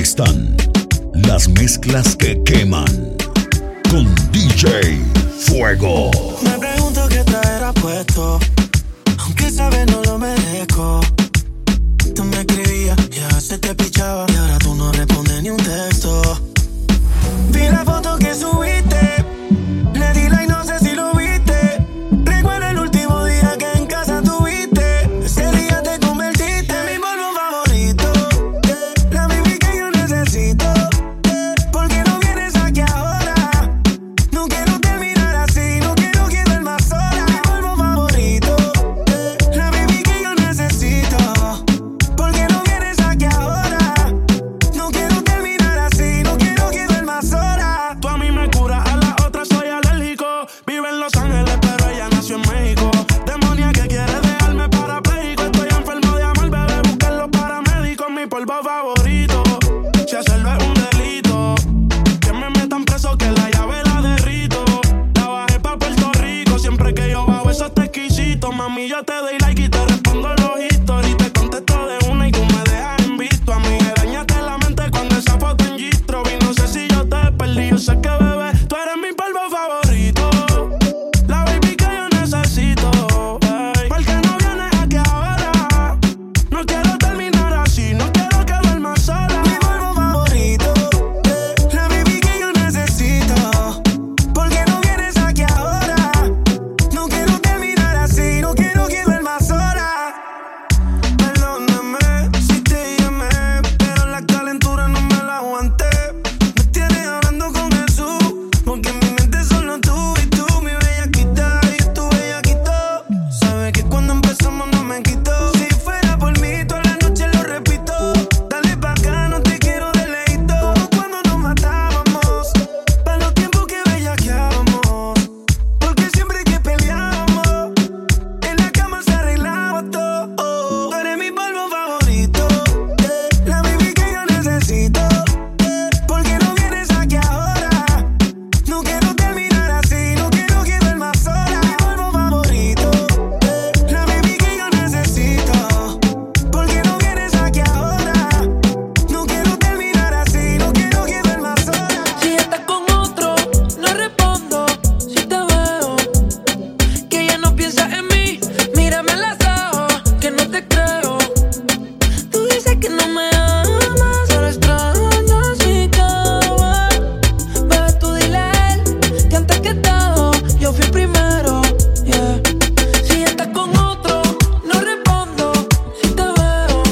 están las mezclas que queman con DJ Fuego. Me pregunto qué traerá puesto, aunque sabes no lo merezco. Tú me escribías y a veces te pichaba, y ahora tú no respondes ni un texto. Vi la foto que subiste, le di like, no sé si lo viste. Recuerda el último día que en casa tuviste. Ese día te convertiste en mi polvo favorito, la baby que yo necesito. ¿Por qué no vienes aquí ahora? No quiero terminar así, no quiero quedar más sola. Mi polvo favorito, la baby que yo necesito. ¿Por qué no vienes aquí ahora? No quiero terminar así, no quiero quedar más sola. Tú a mí me curas, a la otra soy alérgico. Vive en Los Ángeles, pero ella nació en México. Demonia que quiere dejarme parapléjico. Estoy enfermo de amor, bebé, busquen los paramédicos. Mi polvo favorito, si hacerlo es un delito, que me metan preso, que la llave la derrito. La bajé pa' Puerto Rico, siempre que yo bajo eso está exquisito. Mami, yo te doy like y te respondo los historias. Te contesto de una y tú me dejas en visto. A mí me dañaste la mente cuando esa foto en Gistro vi. No sé si yo te perdí, yo sé que bebé, tú eres mi polvo favorito, la baby que yo necesito. Ey, ¿por qué no vienes aquí ahora? No quiero terminar así, no quiero quedar más sola. Mi polvo favorito, la baby que yo necesito. ¿Por qué no vienes aquí ahora? No quiero terminar así, no quiero quedar más sola. Perdóname si te llamé, pero la calentura no me la aguanté. Me tienes hablando con Jesús, porque en mi mente solo tú y tú, mi bellaquita y tu bellaquito. Sabes que cuando empezamos no me quito. Si fuera por mí toda la noche lo repito. Dale pa' acá, no te quiero de leíto. Como cuando nos matábamos, pa' los tiempos que bellaqueábamos. Porque siempre que peleábamos, en la cama se arreglaba todo. Tú eres mi polvo favorito, la baby que yo necesito. ¿Por qué no vienes aquí ahora? No quiero terminar así, no quiero quedar más sola. Mi polvo favorito, la baby que yo necesito. ¿Por qué no vienes aquí ahora? No quiero terminar así, no quiero quedar más sola. Si estás con otro, no respondo. Si te veo, que ya no piensas en mí. Mírame a los ojos, que no te creo. Tú dices que no me amas, pero extrañas mi cama. Bebé, tú dile a él que antes que todo yo fui primero, yeah. Si estás con otro, no respondo. Si te veo,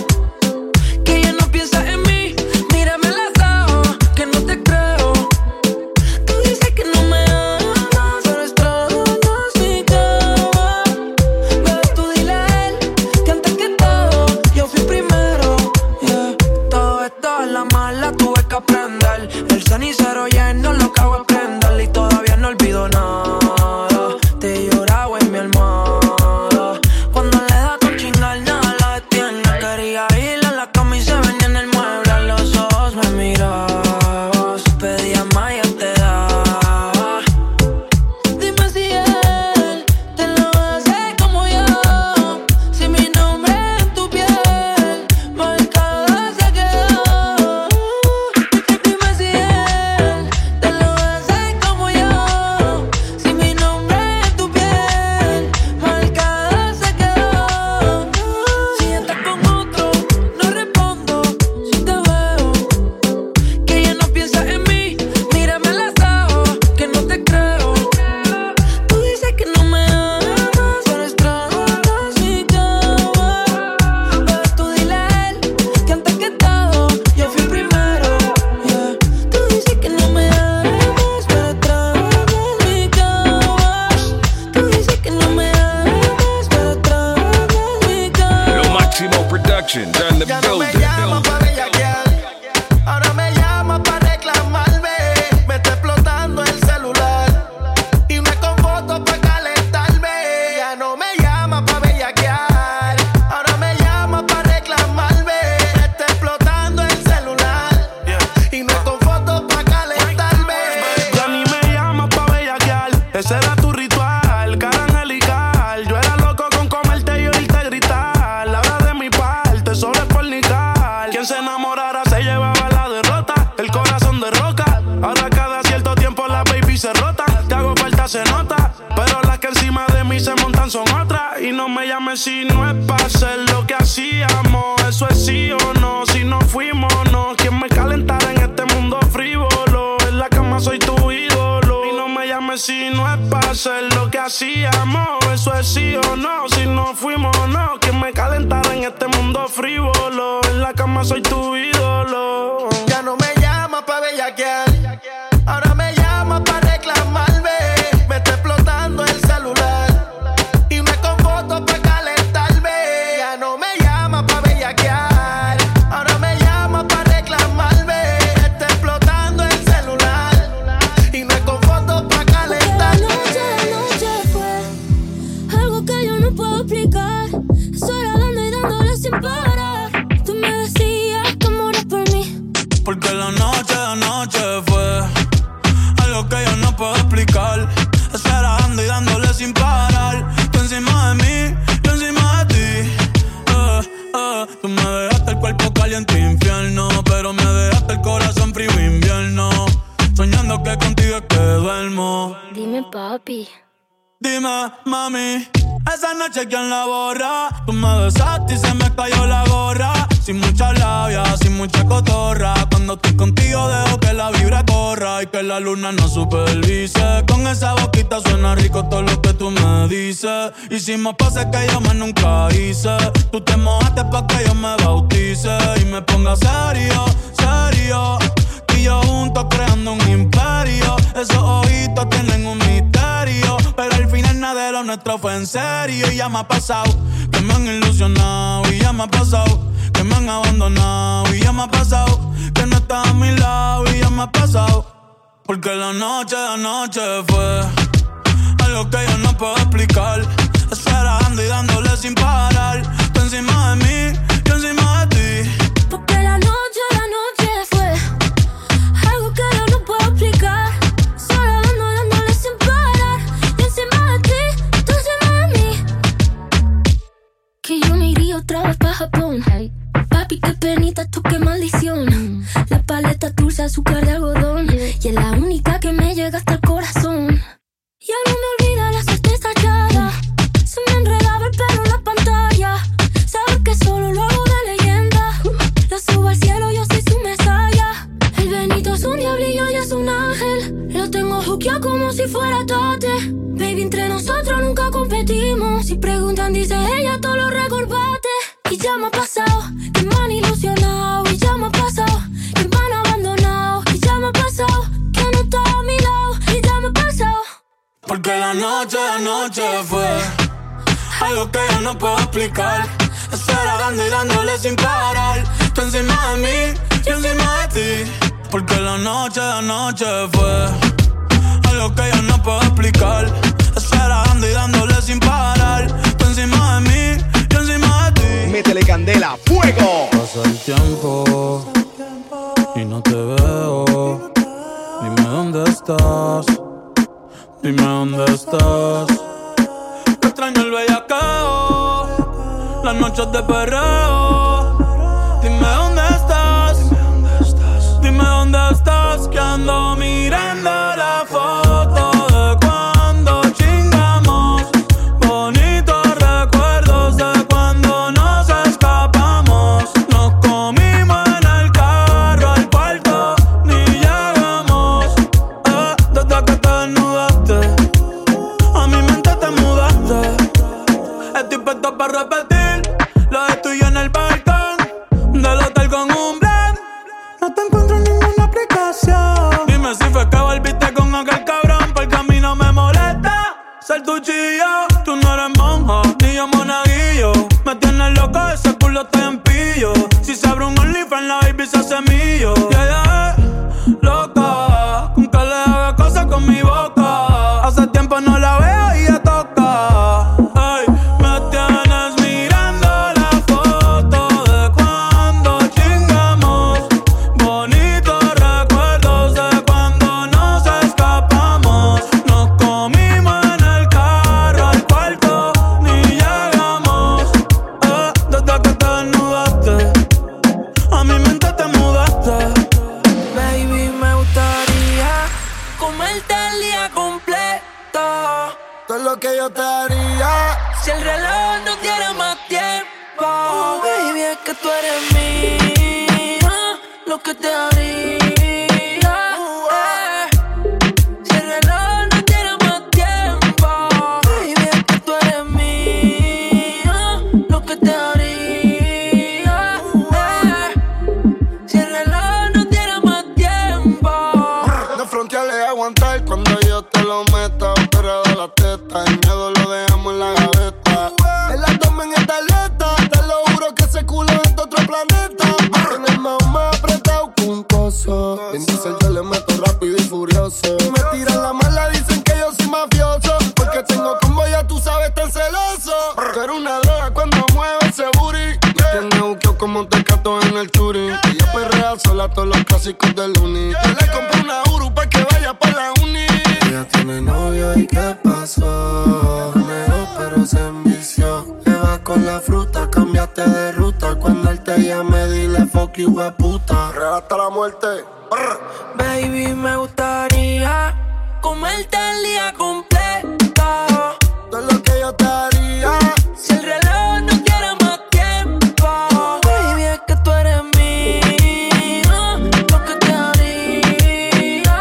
que ya no piensas en mí. Mírame a los ojos, que no te creo. Tú dices que no me amas, pero extrañas mi cama. Bebé, tú dile a él que antes que todo yo fui primero, yeah. Todo esto es la mala, tuve que aprender. El cenicero lleno, lo acabo de prender. Y todavía no olvido nada. Te lloraba en mi almohada. Cuando le da con chingar, nada la detiene. Quería ir a la cama y se venía en el mueble. A los ojos me mirabas, pedía más y yo te daba. Dime si él te lo hace como yo. Si mi nombre en tu piel marcado se quedó. Dime si él te lo hace como yo. Si mi nombre en tu piel marcado se quedó. Si estás con otro, no respondo. Si te veo, que ya no piensas en mí. Mírame a los ojos, que no te creo. Tú dices que no me amas, pero extrañas mi cama. Bebé, tú dile a él que antes que todo yo fui primero, yeah. Tú dices que no me amas, pero extrañas mi cama. Tú dices que no me amas, pero extrañas mi cama. Lo Máximo Production, done the Ya no me building. llama pa' bellaquear, ahora me llama pa' reclamarme. Me está explotando el celular y no es con fotos pa' calentarme. Ya no me llama pa' bellaquear, ahora me llama pa' reclamarme. Me está explotando el celular y no es con fotos pa' calentarme. Ya ni me llamas pa' bellaquear, ese era tu ritual, cara angelical. Yo era loco con comerte y oírte gritar. Habla de mi parte, solo es fornicar. Quien se enamorara se llevaba la derrota. Y no me llames si no es para hacer lo que hacíamos. Eso es sí o no, si no fuimos no. ¿Quién me calentará en este mundo frívolo? En la cama soy tu ídolo. Y no me llames si no es para hacer lo que hacíamos. Eso es sí o no, si no fuimos no. ¿Quién me calentará en este mundo frívolo? En la cama soy tu ídolo. Ya no me llama pa' bellaquear, ahora me llama pa' reclamarme. Me está explotando el celular y me con fotos pa' calentarme. Ya no me llama pa' bellaquear, ahora me llama pa' reclamarme. Me está explotando el celular y me con fotos pa' calentarme. Porque anoche fue algo que yo no puedo explicar. Sola dando y dándole sin parar. Tú me decías que moras por mí. Porque la noche fue algo que yo no puedo explicar. Esperando y dándole sin parar. Tú encima de mí, yo encima de ti. Tú me dejaste el cuerpo caliente infierno, pero me dejaste el corazón frío invierno. Soñando que contigo es que duermo. Dime, papi. Dime, mami, esa noche ¿quién la borra? Tú me besaste y se me cayó la gorra. Sin mucha labia, sin mucha cotorra. Cuando estoy contigo dejo que la vibra corra y que la luna no supervise. Con esa boquita suena rico todo lo que tú me dices. Hicimos pases que yo más nunca hice. Tú te mojaste pa' que yo me bautice y me ponga serio, serio. Y yo juntos creando un imperio. Esos ojitos tienen un misterio, pero al final nada de lo nuestro fue en serio. Y ya me ha pasado que me han ilusionado. Y ya me ha pasado que me han abandonado. Y ya me ha pasado que no estás a mi lado. Y ya me ha pasado porque la noche fue algo que yo no puedo explicar. Esperando y dándole sin parar. Tú encima de mí, yo encima de ti. Porque la noche fue algo que yo no puedo explicar. Sola dándole sin parar. Yo encima de ti, tú encima de mí. Que yo me iría otra vez pa' Japón. Papi, qué penita, esto qué maldición. La paleta dulce, azúcar de algodón. Y es la única que me llega hasta el corazón. Ya no me olvida la certeza hallada. Se me enredaba el pelo en la pantalla. Sabes que solo lo hago de leyenda. Lo subo al cielo, yo soy su mesaya. El Benito es un diablillo y es un ángel. Lo tengo juqueado como si fuera Tate. Baby, entre nosotros nunca competimos. Si preguntan, dice ella, todo lo recorbate. Y ya me ha pasado que me han ilusionado. Y ya me ha pasado que me han abandonado. Y ya me ha pasado que no está a mi lado. Y ya me ha pasado porque la noche fue algo que yo no puedo explicar. Esperando y dándole sin parar. Tú encima de mí, yo encima de ti. Porque la noche fue algo que yo no puedo explicar. Esperando y dándole sin parar. Tú encima de mí, yo encima de ti. Métele candela, fuego. Pasa el tiempo y no te veo. Dime dónde estás. Dime dónde estás. Te extraño el bellaqueo, las noches de perreo. Dime dónde estás. Dime dónde estás. Que ando mirando la foto de cuando chingamos. Bonitos recuerdos de cuando nos escapamos. Nos comimos en el carro, al cuarto ni llegamos. Desde que te desnudaste, a mi mente te mudaste. Estoy puesto para repetir lo de tuyo en el balcón del hotel con un blend. No te encuentro en ninguna aplicación. Dime si fue que volviste con aquel cabrón, porque a mí no me molesta ser tu chillo. Tú no eres monja, ni yo monaguillo. Me tienes loco, ese culo te empillo. Si se abre un OnlyFans, la baby se hace millo. Y ella es loca, con que le haga cosas con mi boca. Hace tiempo no la veo y ya toca. Ay, me tienes mirando la foto de cuando chingamos. Bonitos recuerdos de cuando nos escapamos. Nos comimos en el carro, al cuarto ni llegamos. Desde que te desnudaste, a mi mente te mudaste. que tú eres mía, lo que te haría. Si el reloj no tiene más tiempo, baby, es que tú eres mía, lo que te haría. Si el reloj no tiene más tiempo. De frontearle aguantar cuando yo te lo meta. Pero de la teta, el miedo lo dejamos en la gaveta. En la toma en esta atleta, te lo juro que ese culo es de otro planeta. En el más apretado que un coso. En diesel yo le meto rápido y furioso. Me tiran la mala, dicen que yo soy mafioso. Porque tengo combo, ya tú sabes, tan celoso. Tú eres una droga cuando mueve ese booty. Tiene buqueo como un tecato en el churi. Ella perrea sola todos los clásicos del uni. Yo le compré una Uru pa' que vaya pa' la uni. Ella tiene novio y ¿qué pasó? Mejor pero se envició. Le vas con la fruta, cambiaste de ruta. Cuando él te llame dile fuck you, puta. Real hasta la muerte. Baby, me gustaría comerte el día completo. Todo lo que yo te haría. Si el reloj no quiere más tiempo, baby, es que tú eres mía, lo que te haría.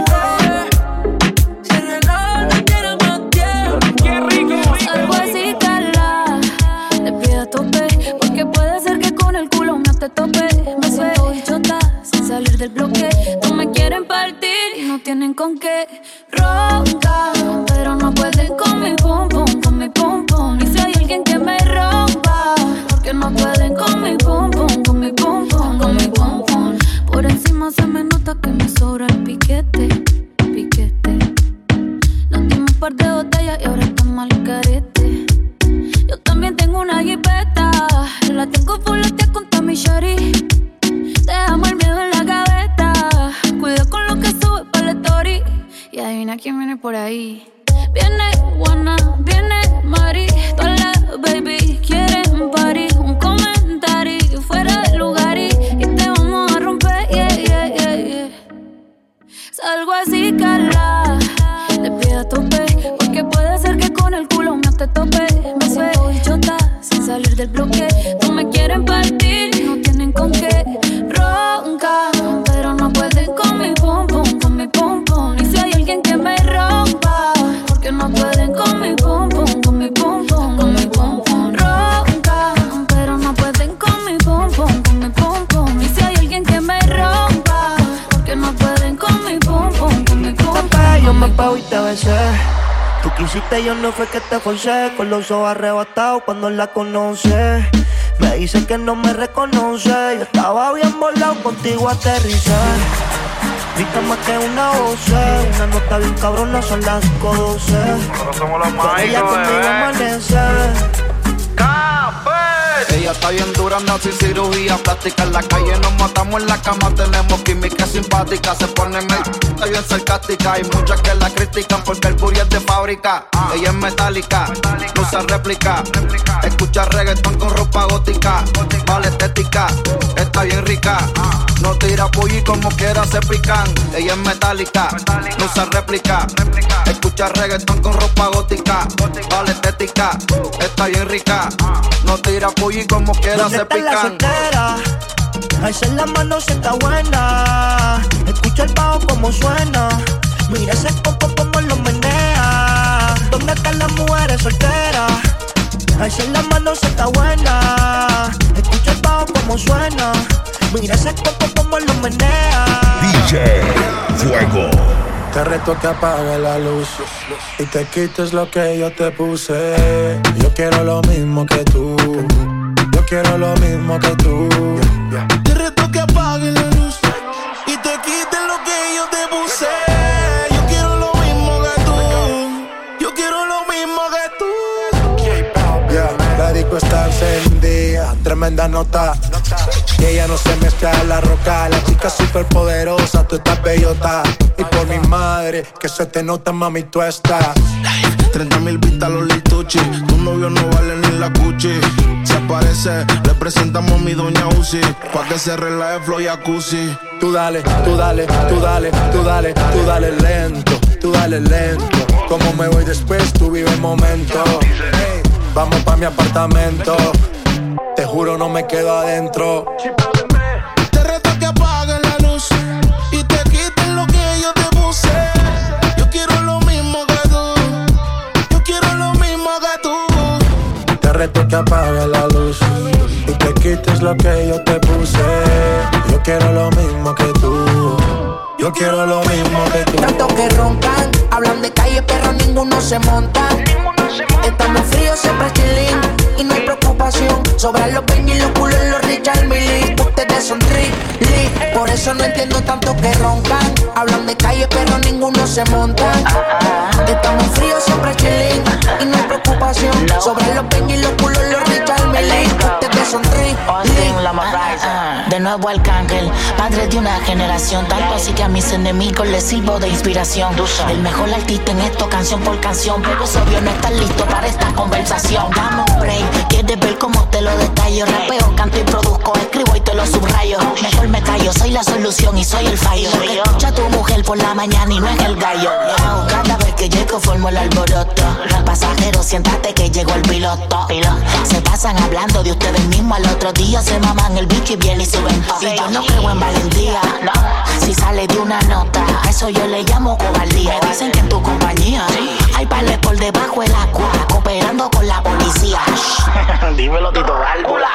Si el reloj no quiere más tiempo. ¡Qué rico! Algo así, Carla, te pido a tope, porque puede ser que con el culo no te tope. Me siento bichota sin salir del bloque. No me quieren partir y no tienen con qué. Ronca, pero no pueden con mi pum pum, con mi pum pum. Y si hay alguien que me rompa, porque no pueden con mi pum pum, con mi pum pum, con mi pum pum. Por encima se me nota que me sobra el piquete, piquete. Nos dimos un par de botellas y ahora estamos al carete. Yo también tengo una jipeta, la tengo fuletea con Tommy Shari. Dejamos el miedo en la gaveta, cuida con lo que sube para la story. Y adivina quién viene por ahí. Viene Juana, viene Mari, todas las baby quieren party. Un comentario fuera de lugar y te vamos a romper, yeah, yeah, yeah, yeah. Salgo así, Carla, te pido a tope, porque puede ser que con el culo no te tope. Me siento bichota sin salir del bloque. No me quieren partir, no tienen con qué. Ronca, pero no pueden con mi pum pum, con mi pum pum. Y si hay alguien que me rompa, porque no pueden con mi pum pum, con mi pum pum, con mi pum pum. Ronca, pero no pueden con mi pum pum, con mi pum pum. Y si hay alguien que me rompa, porque no pueden con mi pum pum, con mi pum pum. Yo me pago y te besé. Tú quisiste, yo no fue que te forcé. Con los ojos arrebatados cuando la conoce. Me dice que no me reconoce. Yo estaba bien volado, contigo aterricé. Viste más que una voz, una nota bien cabrona, son las 5:12. Nosotros somos los Con ella mágicos, conmigo bebé. amanece. Ella está bien dura, no sin cirugía plástica. En la calle nos matamos, en la cama tenemos química simpática. Se pone está bien sarcástica. Hay muchas que la critican porque el booty es de fábrica. Ella es metálica, no usa réplica. Escucha reggaetón con ropa gótica. Vale estética, está bien rica. No tira pollo y como quiera se pican. Ella es metálica, no usa réplica. Escucha reggaetón con ropa gótica. Vale estética, está bien rica. No tira pollo y como quiera se ¿Dónde está la pican. soltera? Alza la mano si está buena. Escucha el bajo como suena. Mira ese coco como lo menea. ¿Dónde están las mujeres solteras? Alza la mano si está buena. Escucha el bajo como suena. Mira ese coco como lo menea. DJ Fuego. Te reto que apague la luz y te quites lo que yo te puse. Yo quiero lo mismo que tú. Yo quiero lo mismo que tú. Te reto que apague la luz y te quites lo que yo te puse. Yo quiero lo mismo que tú. Yo quiero lo mismo que tú. La disco está encendida, tremenda nota. Y ella no se mezcla en la roca. La chica super poderosa, tú estás bellota. Y por mi madre, que se te nota, mami, tú estás. 30,000 vistas los lituchi. Tu novio no vale ni la cuchi. Se aparece, le presentamos a mi doña Uzi. Pa' que se relaje flow jacuzzi. Tú dale, tú dale, tú dale, tú dale, tú dale lento, tú dale lento. Como me voy después, tú vive el momento. Hey, vamos pa' mi apartamento. Te juro no me quedo adentro. Te reto que apagues la luz y te quites lo que yo te puse. Yo quiero lo mismo que tú. Yo quiero lo mismo que tú. Te reto que apagues la luz y te quites lo que yo te puse. Yo quiero lo mismo que tú. Yo quiero lo mismo que tú. Tanto que roncan, hablan de calle pero ninguno se monta. Estamos fríos, siempre chilling y no hay preocupación. Sobran los Benji, los culos, los Richard Mille. Ustedes son Lee, por eso no entiendo tanto que roncan. Hablan de calle pero ninguno se monta. Estamos fríos, siempre chilling y no hay preocupación. Sobran los Benji, los culos, los Richard Mille. Ustedes son Lee. De nuevo Arcángel, padre de una generación. Tanto así que a mis enemigos les sirvo de inspiración. El mejor artista en esto, canción por canción. Pero es obvio no estar listo para esta conversación. Dame un break, quieres ver cómo te lo detallo. Rapeo, canto y produzco, escribo y te lo subrayo. Mejor me callo, soy la solución y soy el fallo. Que escucha a tu mujer por la mañana y no es el gallo. Cada vez que llego formo el alboroto. Pasajero, siéntate que llegó el piloto. Se pasan hablando de ustedes mismos. Al otro día se maman el bicho y viene y suben top. Y yo no creo en valentía, no. Si sale de una nota, a eso yo le llamo cobardía. Me dicen que en tu compañía hay pales por debajo del agua, cooperando con la policía. Dímelo, Tito Válvula.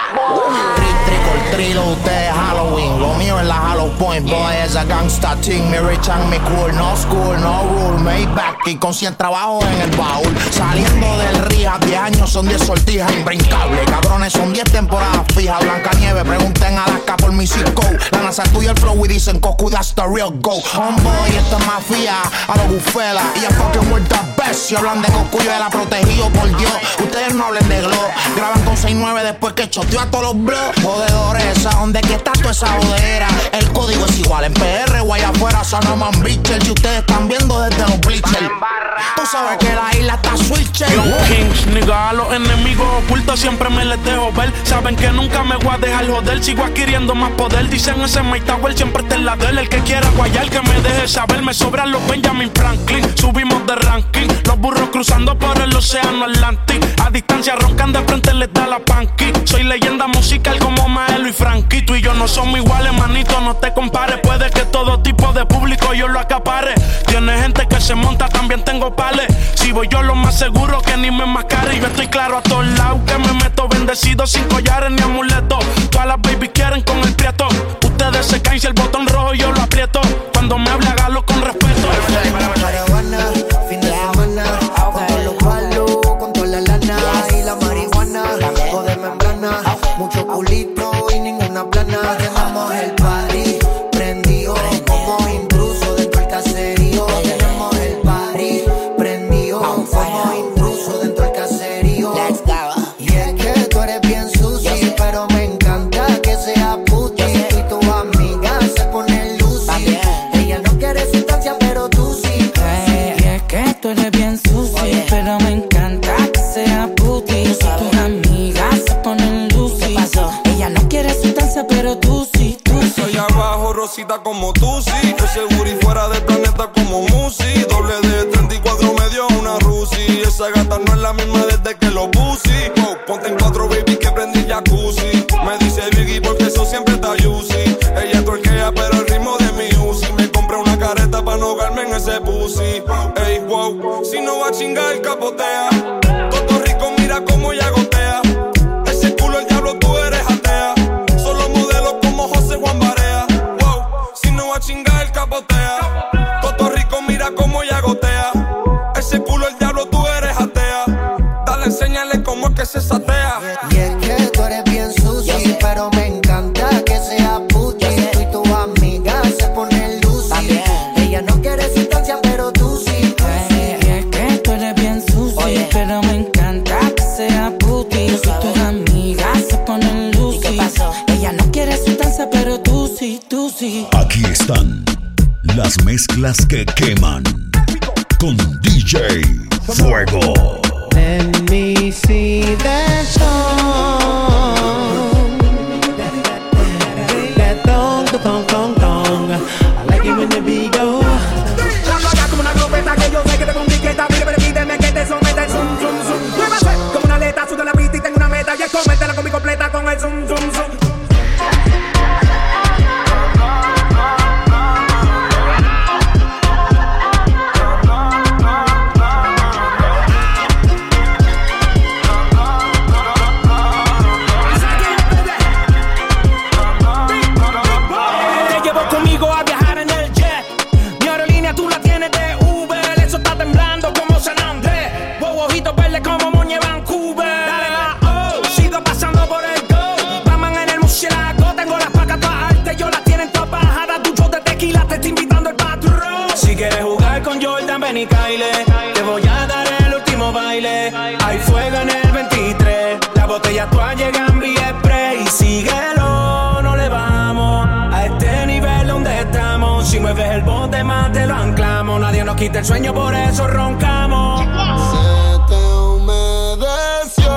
Trick or treat, ustedes Halloween. Lo mío es la Hollow Point, boy, es a gangsta team. Mi rich and mi cool, no school, no rule. Made back y con 100 trabajos en el baúl. Saliendo del Rija, 10 años son 10 sortijas imbrincable. Cabrones son 10 temporadas fijas. Blanca Nieve, pregunten a Alaska por mi circo. La NASA tuya el flow y dicen Coco, that's the real go. Homeboy, esto es mafia, a los bufela. Y a fucking world the best. Si hablan de Coco, yo la protegido por Dios. Ustedes no hablen de Glow. Graban con 6-9 después que choteó a todos los blogs. Jodedores, ¿a dónde que está toda esa jodera? El código es igual en PR o allá afuera, Sanoman Beacher. Y ustedes están viendo desde los bleachers. Tú sabes que la isla está switcher. Los Kings, nigga, a los enemigos ocultos siempre me les dejo ver. Saben que nunca me voy a dejar joder. Sigo adquiriendo más poder. Dicen ese Mike Tower siempre está en la del. El que quiera guayar que me deje saber. Me sobran los Benjamin Franklin. Subimos de ranking. Los burros cruzando por el océano Atlántico. A distancia roncan de frente les da la panqui. Soy leyenda musical como Maelo y Frankie. Tú y yo no somos iguales, manito, no te compares. Puede que todo tipo de público yo lo acapare. Tiene gente que se monta, también tengo pales. Si voy yo lo más seguro que ni me enmascare. Yo estoy claro a todos lados que me meto bendecido sin collares ni amuletos. Todas las baby quieren con el prieto. Ustedes se caen si el botón rojo yo lo aprieto. Cuando me hable hágalo con respeto. Marihuana, fin de semana, con todos los palos, con toda la lana y la marihuana, o de membrana, mucho culito y ninguna plana. Tenemos el party prendido como intruso dentro del caserío. Tenemos el party prendido como intruso dentro del caserío. Let's go. Y es que tú eres bien sushi, pero me encanta que sea puti. Y tu amiga se pone lucy. Ella no quiere sustancia, pero tú sí. Y es que tú eres bien sushi, pero me encanta que sea puti. Y tus amigas se ponen lucy. Ella no quiere sustancia, pero tú sí, tú sí. Soy abajo, Rosita, como tú sí. Yo seguro y fuera del planeta como Musi. Doble de 34 me dio una Rusi. Esa gata no es la misma desde que lo puse. Oh, ponte en 4, baby, que prendí jacuzzi. Me dice Biggie porque eso siempre está juicy. Ella torquea, pero el ritmo de mi Uzi. Me compré una careta para no ahogarme en ese pussy. Ey, wow, si no va a chingar, capotea. Todo rico, mira cómo ella gotea. Ese culo el diablo, tú eres atea. Solo modelos como José Juan Barea. Wow, si no va a chingar, capotea. Todo rico, mira cómo ella gotea. Ese culo el diablo, tú eres atea. Dale, enséñale cómo es que se satea. Y es que tú eres bien sushi, pero me encanta que sea puti. Tú y tu amiga se ponen lucy. Ella no quiere sustancia, pero tú sí. Y es que tú eres bien sushi, pero me encanta que sea puti. Y tus amigas se ponen lucy. Ella no quiere sustancia, pero tú sí, tú sí. Aquí están las mezclas que queman con DJ Fuego. Let me see that song. That thong, the thong, thong, thong. I like it when the beat go. Dando acá como una glopeta que yo sé que te compliqueta. Pídeme que te someta el zum, zum, zum. Muévase como una aleta, sudo la pista y tengo una meta. Y es comértela con mi completa con el zum. ya tú has llegado en Vía Spray. Síguelo, no le vamos a este nivel donde estamos. Si mueves el bote más te lo anclamos. Nadie nos quita el sueño, por eso roncamos. Se te humedeció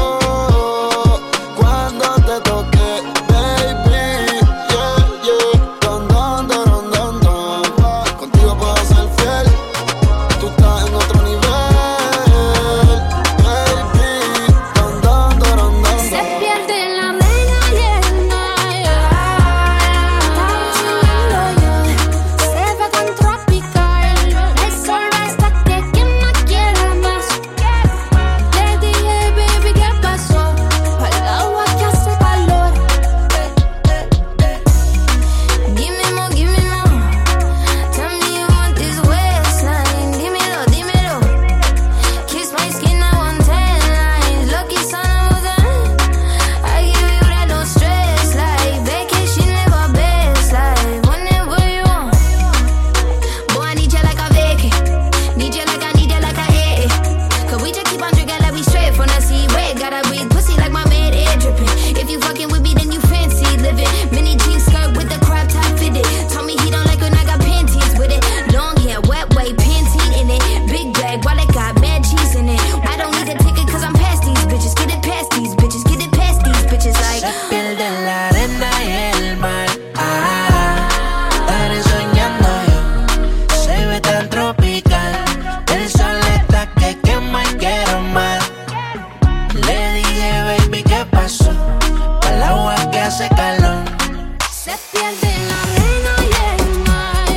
cuando te toqué, baby. Yeah, yeah. Don, don, don, don, don. Contigo puedo ser fiel. Tú estás en otro nivel, baby. Don, don, don, don, don. Se pierde en la arena y el mar. Estamos sudando ya. Se ve tan tropical. El sol va hasta que quien más quiera más. Le dije, baby, ¿qué pasó? Al agua que hace calor. Give me more, give me more. Tell me you want this waistline. Dímelo, dímelo. Kiss my skin, I want 10 lines. Lucky son of a gun. I give you that no stress. Like vacation, never best. Like whenever you want. Boy, I need you like a vacay. Need you like I need you like a hey. Cause we just keep on drinking like we straight from the sea. Wait, gotta breathe pussy like my mid air dripping. If you fucking with me, then you fancy living. Mini jean skirt with the crop top fitted. Told me he don't like when I got panties with it. Long hair, wet way, Pantene in it. Big bag, while it got mad cheese in it. I don't need a ticket cause I'm past these bitches. Get it past these bitches, get it past these bitches. Like Se pierde en la arena y el mar. Estaré soñando yo. Se ve tan tropical. El sol está que quema y quiero más. Le dije, baby, ¿qué pasó? El agua que hace calor. se pierde en la arena y el mar.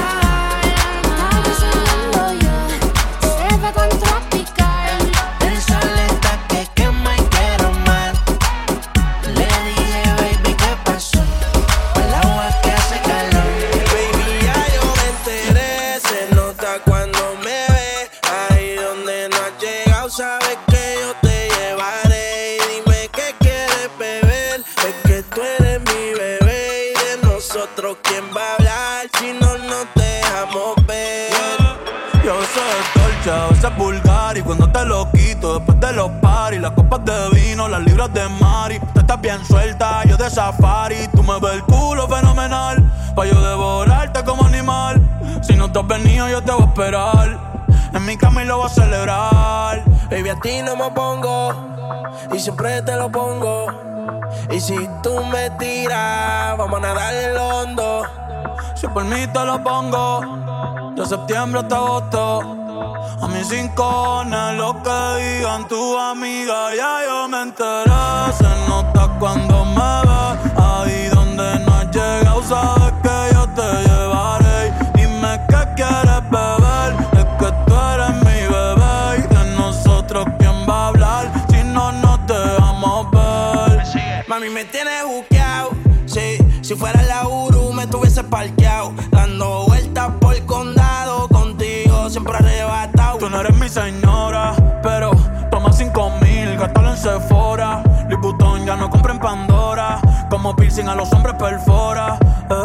Estamos sudando ya. Se ve tan tropical. El sol está que quema y quiero más. Le dije, baby, ¿qué pasó? El agua que hace calor. Baby, ya yo me enteré. Se nota cuando me ve. Ahí donde no has llegado, sabes que yo te llevaré. Y dime qué quieres beber. Es que tú eres mi bebé. Y de nosotros, ¿quién va a hablar si no nos dejamos ver? Yo soy dolce, a veces vulgar. Y cuando te lo quito, después de los party, las copas de vino, las libras de Mari. Tú estás bien suelta, yo de safari. Tú me ves el culo fenomenal, pa' yo devorarte como animal. Si no te has venido, yo te voy a esperar. En mi cama y lo voy a celebrar. Baby, a ti no me pongo y siempre te lo pongo. Y si tú me tiras, vamos a nadar en el hondo. Si por mí te lo pongo, de septiembre hasta agosto. A mis rincones, lo que digan tus amigas, ya yo me enteré. Se nota cuando me ves, ahí donde no has llegado, sabes que yo te llevaré. Dime qué quieres beber, es que tú eres mi bebé. Y de nosotros, ¿quién va a hablar si no nos dejamos ver? Mami, me tienes buqueado. Sí, si fuera la Uru me tuviese parqueado. Dando vueltas por el condado. Contigo siempre arrebatado. Tú no eres mi señora, pero toma 5,000, gástalo en Sephora. Louis Vuitton ya no compra en Pandora. Como piercing a los hombres perfora.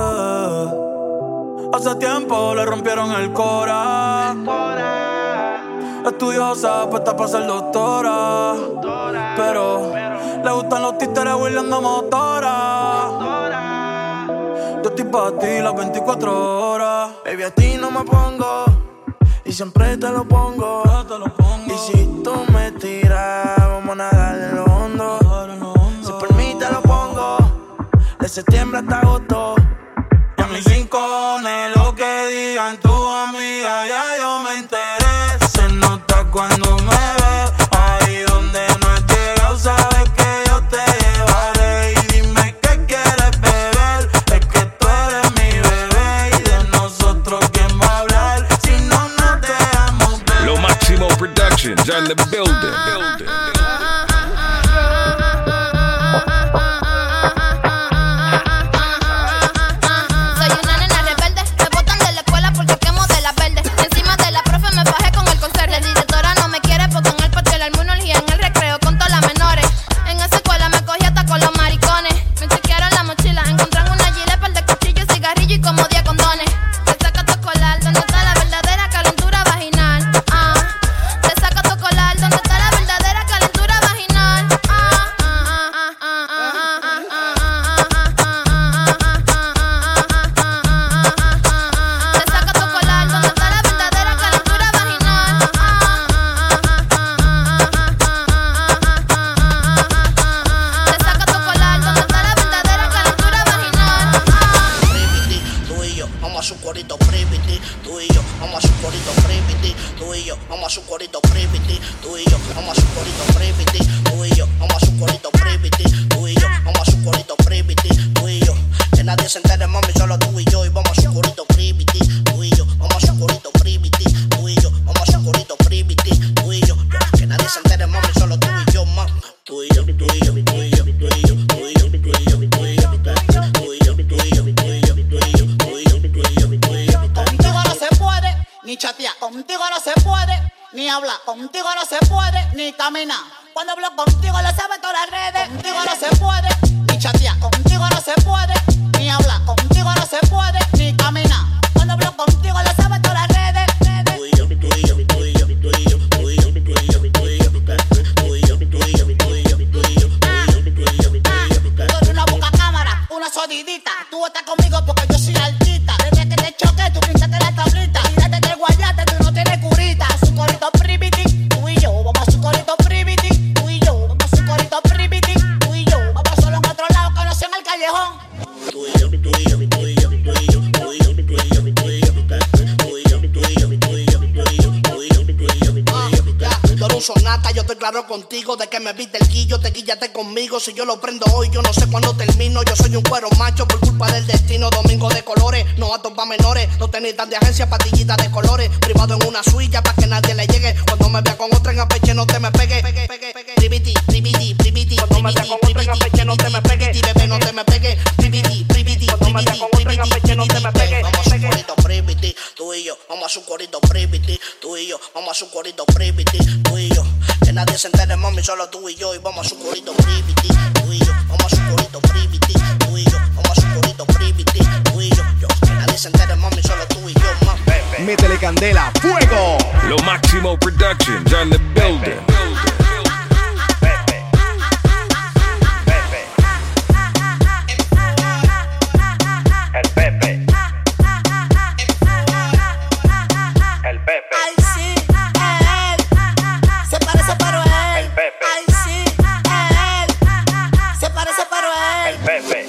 Hace tiempo le rompieron el cora. Estudiosa, puesta para ser doctora. Pero le gustan los títeres huirleando motora. Yo estoy pa' ti las 24 horas. Baby, a ti no me pongo y siempre te lo pongo. Y si tú me tiras, vamos a nadar en lo hondo. Si por mí te lo pongo, de septiembre hasta agosto. Y a mis rincones, lo que digan tus amigas, ya yo me enteré. Se nota cuando me ves, ahí donde no has llegado, sabes que yo te llevaré. Y dime qué quieres beber, es que tú eres mi bebé. Y de nosotros, ¿quién va a hablar si no nos dejamos ver? Lo Máximo Productions on the building. Soy una nena rebelde, me botan de la escuela porque quemo de la verde. Encima de la profe me bajé con el conserje. La directora no me quiere porque en el patio, el almuerzo y en el recreo con todas las menores. En esa escuela me cogí hasta con los maricones. Me chequearon la mochila, encontraron una gilet, par de cuchillos, cigarrillo y como 10 condones. Te saca tu colar, donde está la verdadera calentura vaginal. Te saca tu colar, donde nadie se entere, mami, solo tú y yo. Y vamos a un corito privity, tú y yo. Vamos a un corito privity, tú y yo. Vamos a un corito privity, tú y yo. Que nadie se entere, mami, solo tú y yo, man. Tú y yo, tú y yo, tú y yo, tú y yo, tú y yo, tú y yo, tú y yo, tú y yo, tú y yo, tú y yo, tú y yo, tú y yo, tú y yo, tú y yo, tú y yo. Contigo no se puede ni chatear, contigo no se puede ni hablar, contigo no se puede ni caminar. Cuando hablo contigo lo saben todas las redes. Contigo no se puede ni chatear, contigo no se puede ni hablar, contigo no se puede ni caminar. Cuando hablo contigo lo saben todas las redes. Tú y yo, tú y yo, tú y yo, tú y yo, tú y yo, tú y yo, tú y yo, tú y yo, tú y yo, tú y yo, tú y yo, tú y yo, tú y yo. Tú eres una boca cámara, una sonidita. Tú estás conmigo porque yo soy altita. Desde que te choqué, tú pintaste la tablita. Tírate del guayate, tú no tienes curita. Su corito privity, tú y yo. Vamos a su corito privity, tú y yo. Vamos a su corito privity, tú y yo. Vamos solo en otro lado que no sea en el callejón. Tú y yo, tú y yo, tú y yo, tú y yo, tú y yo, tú y yo, tú y yo, tú y yo, tú y yo, tú y yo, tú y yo, tú y yo. Tú eres un sonata, yo estoy claro contigo. De que me viste el guillo, te guillaste conmigo. Si yo lo prendo hoy, yo no sé cuándo termino. Yo soy un cuero macho por culpa del destino. Domingo de colores, no a pa' menores. No tenéis tan de agencia, pastillitas de colores. Privado en una suya pa' que nadie le llegue. Cuando me vea con otra en apeche no te me pegue. Privity, privity, privity. Cuando me vea con otra en apeche no te me pegue. Bebé, no te me pegue. Privity, privity, privity, privity, no te me pegue. Vamos a su corito privity, tú y yo. Vamos a su corito privity, tú y yo. Vamos a su corito privity, tú y yo. Que nadie se entere, mami, solo tú y yo. Y vamos a su corito privity, tú y yo. Vamos a su corito privity, tú y yo. Vamos a su corito privity, tú y yo. Que nadie se entere, mami, solo tú y yo, mami. Métele candela, fuego. Lo Máximo Productions on the building. Ay, sí, él se parece pero él. Ay, sí, él se parece pero él. El Pepe.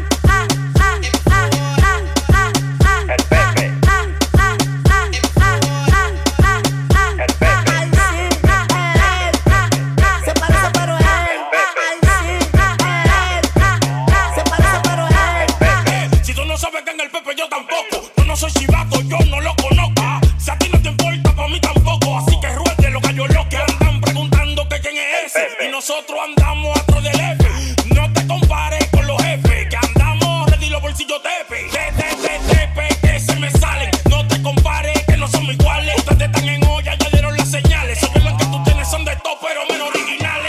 Nosotros andamos atrás del F. No te compares con los jefes, que andamos ready los bolsillos tepe. Tepe, que se me salen. No te compares, que no somos iguales. Ustedes están en olla, ya dieron las señales. Sobre lo que tú tienes son de top, pero menos originales.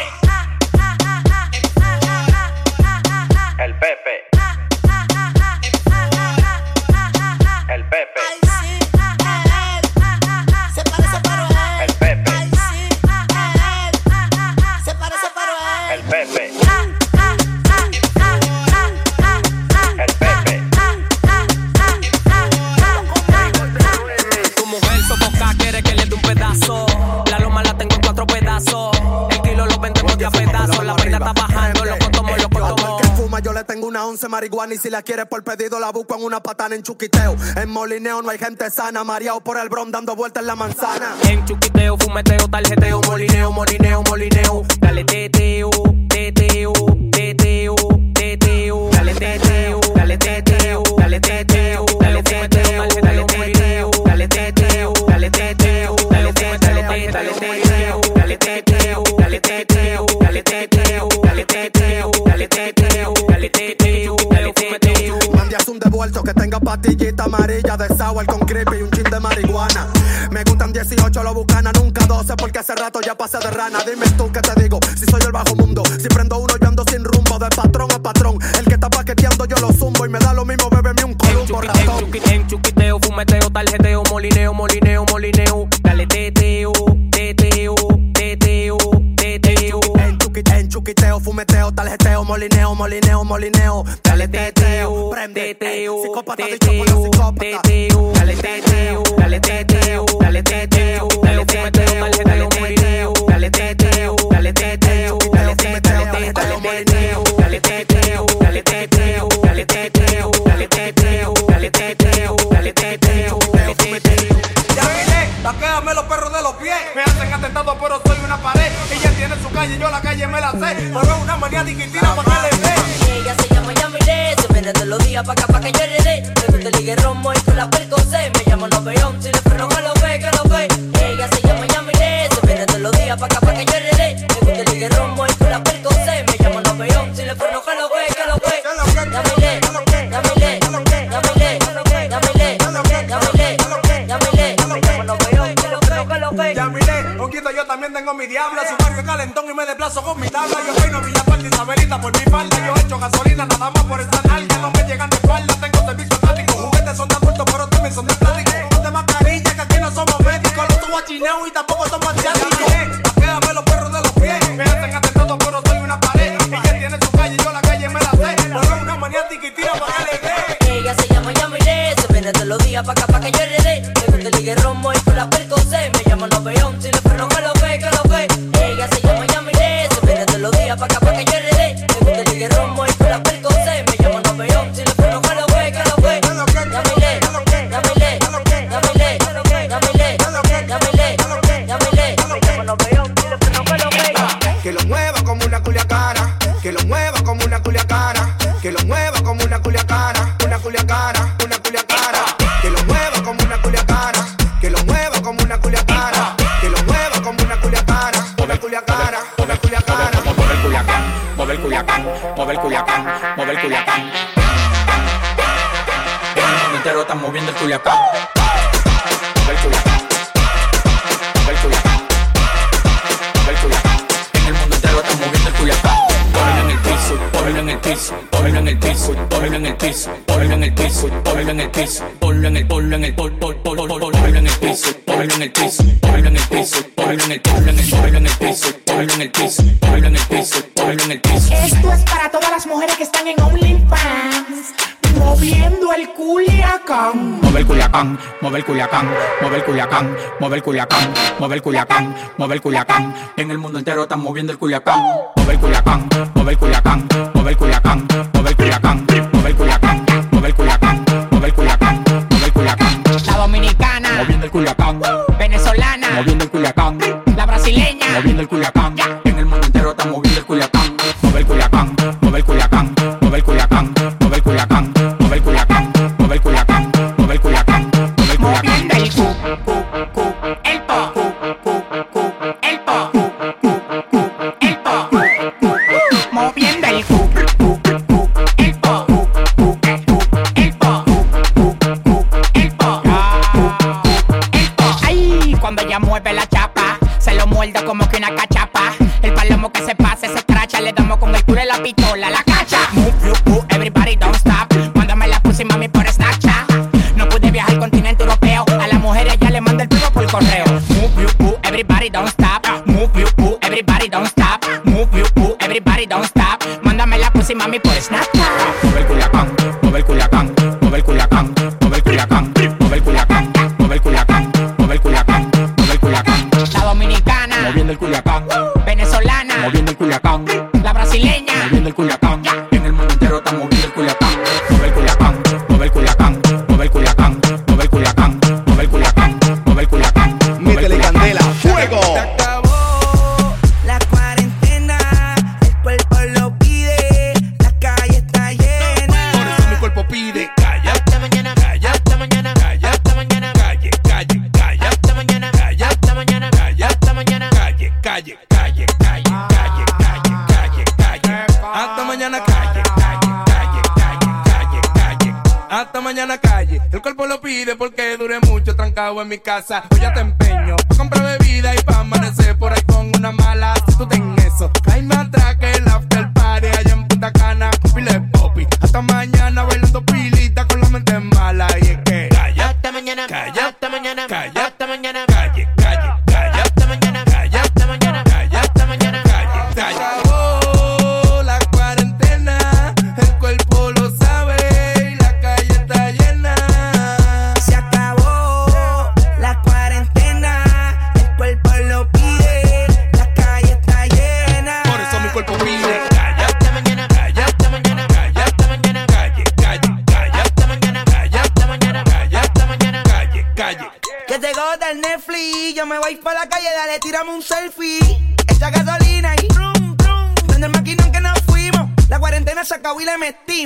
El Pepe. El Pepe. Ay, sí, él se parece pero él. El Pepe. Ay, sí, él se parece pero él. El Pepe. El Pepe. Tu mujer sofoca, quiere que le dé un pedazo. La loma la tengo en 4 pedazos. El kilo lo vendemos de a pedazos. La vaina está bajando, loco tomo. Que fuma, yo le tengo una 11 marihuana. Y si la quieres por pedido, la busco en una patana en Chuquiteo. En Molineo no hay gente sana. Mareado por el bron dando vueltas en la manzana. En Chuquiteo, fumeteo, tarjeteo, molineo. Dale teteo. Dale teteo. Dale teteo. Dale teteo. Dale teteo. Dale molineo. Dale teteo. Dale teteo. Dale teteo. Dale teteo. Dale teteo. Dale teteo. Dale teteo. Dale teteo. Dale teteo. Dale teteo. Dale teteo. Mandias un devuelto que tenga pastillita amarilla de sour con creepy y un chin de marihuana. Me gustan 18, lo bucana, nunca 12, porque hace rato ya pasé de rana. Dime tú qué te digo, si soy el bajo mundo. Si prendo uno yo ando sin rumbo, de patrón a patrón. El que está paqueteando yo lo zumbo y me da lo mismo, bébeme un columbo ratón. En Chuquiteo, fumeteo, tarjeteo, molineo. Dale teteo. En Chuquiteo, fumeteo, tarjeteo, molineo. Dale teteo, prende, psicópata dicho por la psicópata. Dale teteo. Dale teteo. Dale fumeteo, tarjeteo, molineo. Dale teteo. Dale teteo. Dale fumeteo, tarjeteo, molineo. Dale teteo. Dale teteo. Dale teteo. Dale teteo. Dale teteo. Dale teteo. Dale fumeteo. Ya vine, taquéame los perros de los pies. Me hacen atentado, pero soy una pared. Ella tiene su calle, yo la calle me la sé. Pero es una manía diquitina para que le dé. Ella se llama Yamile, se viene de los días. días pa' acá pa' que yo heredé. Me gusta el ligue romo y con la percocé. Me llamo Noveón, si le freno que lo ve, que lo ve. Ella se llama Yamile, se viene todos los días pa' acá pa' que yo heredé. Me gusta el ligue romo y con la percocé. Me llamo Noveón, si le freno que lo ve, que lo ve. Yamile, Yamile, Yamile, Yamile, Yamile, Yamile. Me llamo Noveón, que lo freno que lo ve. Yamile, poquito yo también tengo mi diabla. Su barrio es calentón y me desplazo con mi tabla. Yo peino Villapalta y Isabelita por mi falda. Yo echo gasolina nada más por esa nalga. No me llegan de espalda, tengo servicio estático. Juguetes son de adultos, pero también son de plástico. Ponte mascarilla, que aquí no somos médicos. Los subo a chineo y tampoco somos asiáticos. Quédame los perros de los pies. Me hacen atentado, pero soy una pared. Ella tiene su calle y yo la calle me la sé. Pero una maniática y tira para que le dé. Ella se llama Yamile, se viene todos los días pa' acá pa' que yo heredé. Me gusta el ligue romo y con la percocé. Me llamo Noveón, si le freno que lo ve, que lo ve. Ella se llama Yamile, se viene todos los días pa' acá pa' que yo heredé. Me gusta el ligue romo y con la percocé. Me llamo Noveón, si le freno que lo ve, que lo ve. Yamile, Yamile, Yamile, Yamile, Yamile, Yamile. Me llamo Noveón, si le freno que lo ve. Que lo mueva como una culiacana, que lo mueva como una culiacana, que lo mueva como una culiacana, una culiacana, una culiacana, que lo mueva como una culiacana, que lo mueva como una culiacana, que lo mueva como una culiacana, una culiacana, una culiacana. Mueve el Culiacán, mueve el Culiacán, mueve el Culiacán, mueve el Culiacán. En el mundo entero están moviendo el Culiacán. Mueve el Culiacán, mueve el Culiacán, mueve el Culiacán. En el mundo entero están moviendo el Culiacán. Pónelo en el piso, pónelo en el piso, pónelo en el piso, pónelo en el piso, pónelo en el piso, pónelo en el piso, pónelo en el pónelo en el pónelo en el piso, pónelo en el piso, pónelo en el piso, pónelo en el pónelo en el pónelo en el piso, pónelo en el piso, pónelo en el piso, pónelo en el piso. Esto es para todas las mujeres que están en OnlyFans, moviendo el Culiacán. Mueve el Culiacán, mueve el Culiacán, mueve el Culiacán, mueve el Culiacán, mueve el Culiacán, mueve el Culiacán. En el mundo entero están moviendo el Culiacán. Mueve el Culiacán, mueve el Culiacán, mueve el Culiacán, mueve el Culiacán, mueve el Culiacán, mueve el Culiacán, mueve el Culiacán, mueve el Culiacán. La dominicana, moviendo el Culiacán. venezolana, Moviendo el Culiacán. la brasileña, Moviendo el Culiacán. En el mundo entero están moviendo el Culiacán. Mueve el Culiacán, mueve el Culiacán, mueve el Culiacán, mueve el Culiacán, mueve el Culiacán, mueve el Culiacán, mueve el Culiacán, mueve el Culiacán. moviendo el cu, el po, el po, el po, moviendo el cu, el po, el po, el po, el po. Ay, cuando ella mueve la chapa, se lo muerde como que una cachapa. El palomo que se pase, se escracha, le damos con el culo y la pistola, la cacha. Move you, everybody don't stop. Mándame la pussy, mami, por Snapchat. No pude viajar al continente europeo, a la mujer ella le manda el pico por correo. Move you, everybody don't stop. Move you, everybody don't stop. Move you, everybody don't stop. Mándame la pussy, mami, por Snapchat. Mueve el Culiacán, mueve el Culiacán, mueve el Culiacán, mueve el Culiacán, mueve el Culiacán, mueve el Culiacán, mueve el Culiacán, mueve el Culiacán. La dominicana, Moviendo el Culiacán. venezolana, Moviendo el Culiacán. la brasileña, Moviendo el Culiacán. En el mundo entero están moviendo el Culiacán. Mueve el Culiacán, mueve el Culiacán, mueve el Culiacán, mueve el Culiacán, mueve el Culiacán, mueve el Culiacán. Métele candela, fuego. Se acabó la cuarentena, el cuerpo lo pide, la calle está llena. Por eso mi cuerpo pide calla, hasta mañana, calla, hasta mañana, calla, hasta mañana, calle, calle, calla, hasta mañana, calla, hasta mañana, calla, hasta mañana, calle, calle, calle, calle, calle, calle, calle, calle, hasta mañana, calle, calle, calle, calle, calle, calle, hasta mañana, calle. El cuerpo lo pide porque duré mucho trancado en mi casa. Hoy ya te empeño, compra bebida y pa' amanecer por ahí con una mala. Si tú ten eso, caíme atrás que el after party allá en Punta Cana con pile de popi. Hasta mañana bailando pilita con la mente mala. Y es que calla, hasta mañana, calla, hasta mañana, calla, hasta mañana, calle, calle, calla, hasta mañana, calla, hasta mañana, calla, hasta mañana, calle, calle. Acabó la cuarentena, el cuerpo lo sabe y la calle está llena. Se acabó la cuarentena, el cuerpo lo pide, la calle está llena. Por eso mi cuerpo pide calla, hasta mañana, calla, hasta mañana, calla, hasta mañana, calle, calle, calla, hasta mañana, calla, hasta mañana, calla, hasta mañana, calle, calle. Que te goda el Netflix, yo me voy pa' la calle, dale, tírame un selfie. Echa gasolina y brum, brum. Prende el maquinón que nos fuimos, la cuarentena se acabó y le metimos.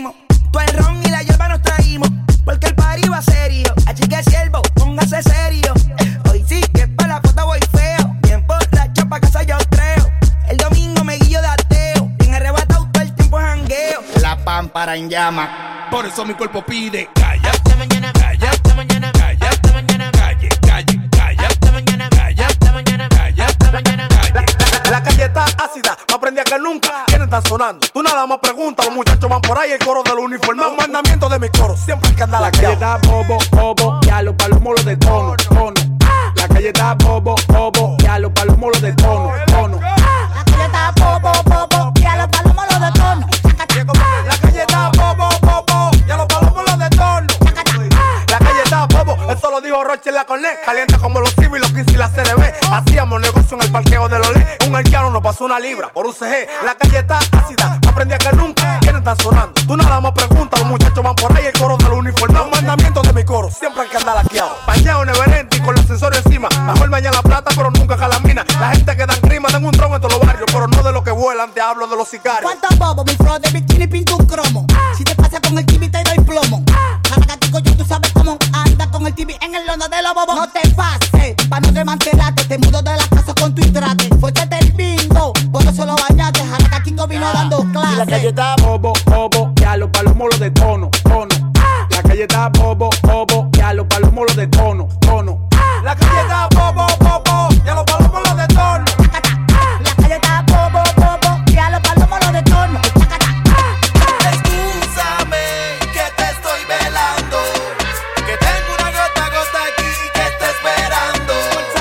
Tú el ron y la hierba nos traímos, porque el party va serio. Así que siervo, póngase serio. Hoy sí que pa' la foto voy feo. Bien borracho pa' casa yo creo. El domingo me guillo de ateo. Bien arrebatado todo el tiempo jangueo. La pámpara en llama. Por eso mi cuerpo pide calla. Hasta mañana, calla. Hasta mañana, calla. Hasta mañana, calle, calle, calla. Hasta mañana, calla. Hasta mañana, calla. Hasta mañana, calle. La calle está ácida, más prendida que nunca. ¿Quiénes están sonando? Tú nada más preguntas, los muchachos van por ahí, el coro de los uniformados. Mandamiento de mi coro, siempre hay que andar la calle está bobo, bobo, ya los palomos los de tono, tono. La calle está bobo, bobo, ya los palomos los de tono, tono. La calle está bobo, bobo, ya los palomos los de tono. La calle está bobo, bobo, ya los palomos los de tono. La calle está bobo, eso lo dijo Roche en la Cornet. Caliente como los Civi, los 15 y la CDB. Hacíamos negocio en el parqueo de los LE. Un haitiano nos pasó una libra por un CG. La calle está ácida, más prendida que nunca. ¿Quiénes están sonando? Tú nada más preguntas, los muchachos van por ahí, el coro de los uniformados. Mandamientos de mi coro, siempre hay que andar laqueado. Bañado neverente y con los sensores encima. Mejor bañar la plata, pero nunca calamina. La gente que dan grima, dan un dron en todos los barrios, pero no de lo que vuelan, te hablo de los sicarios. ¿Cuántos bobos, mi flow de bikini pinto un cromo? Si te pasa con el TV te doy plomo. Jaracatico, yo tú sabes cómo anda con el TV en el lono de los bobos. No te pases, pa' no desmantelarte, te mudo de la casa con tu hidrate. Fuerte el bingo, por eso lo bañaste. Jaracatico vino dando clases. Y la calle está bobo, bobo, ya los palomos los de tono, tono. La calle está bobo, bobo, ya los palomos los de tono, tono. La calle está bobo, bobo, ya los palomos los de tono. La calle está bobo, bobo, ya los palomos los de tono. Excúsame que te estoy velando, que tengo una gota aquí que está esperando.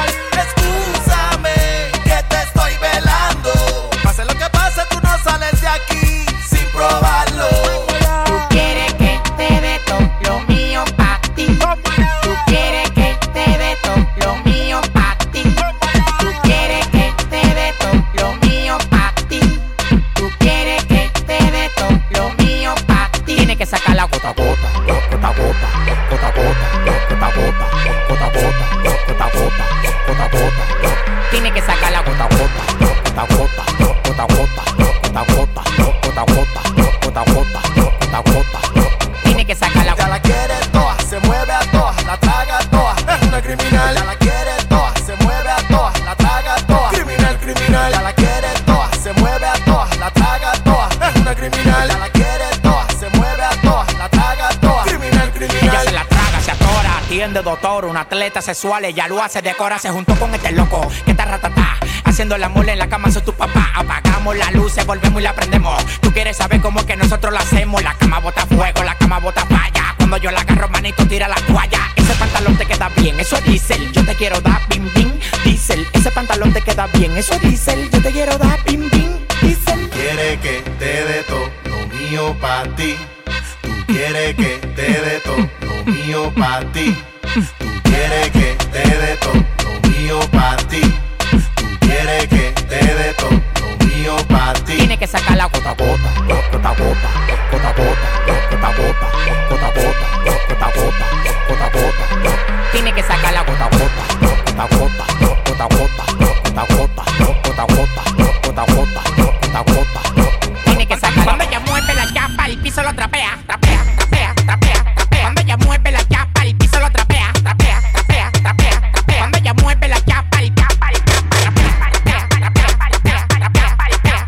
Excúsame que te estoy velando, pase lo que pase tú no sales de aquí sin probarlo. Tú quieres que te dé todo lo mío pa' ti. Tú quieres que te dé todo lo mío pa' ti. Tú quieres que te dé todo lo mío pa' ti. Tú quieres que te dé todo lo mío pa' ti. Tiene que sacar la gota a gota, gota a gota, gota a gota, gota a gota, gota a gota, gota a gota, gota a gota. Tiene que sacar la gota a gota, gota a gota, gota a gota, gota a gota, gota a gota, gota a gota, gota a gota. Tiene que sacar la gota. Ya la quiere toa, se mueve a toa, la traga toa, es una criminal. Ya la quiere toa, se mueve a toa, la traga toa, criminal, criminal. Ya la quiere toa, se mueve a toa, la traga toa, es una criminal. Ya la quiere toa, se mueve a toa, la traga toa, criminal, criminal. Ella se la traga, se atora, atiende doctor, un atleta sexual, ella lo hace, decora, se juntó con este loco, que está ratatá, haciendo la mole en la cama, soy tu papá, apagamos las luces, volvemos y la prendemos, tú quieres saber cómo es que nosotros lo hacemos, la cama bota fuego, la cama bota falla, cuando yo la agarro, manito, tira la toalla, ese pantalón te queda bien, eso es diésel, yo te quiero dar bim bim, diésel, ese pantalón te queda bien, eso es diésel, yo te quiero dar bim bim, diésel. Quiere que te dé todo lo mío pa' ti. Tú quieres que te dé todo lo mío pa' ti. Tú quieres que te dé todo lo mío pa' ti. Tú quieres que te dé todo lo mío pa' ti. Tiene que sacar la gota a gota, gota a gota, gota a gota, gota a gota, gota a gota, gota a gota, gota a gota. Tiene que sacar la gota a gota, gota a gota, gota a gota, gota a gota, gota a gota, gota a gota, gota a gota. Tiene que sacar. Cuando ella mueve la chapa, el piso lo trapea, trapea, trapea, trapea, trapea. Cuando ella mueve la chapa, el piso lo trapea, trapea, trapea, trapea, trapea. Cuando ella mueve la chapa, el chapa, el chapa, trapea, trapea, trapea, trapea, trapea, trapea,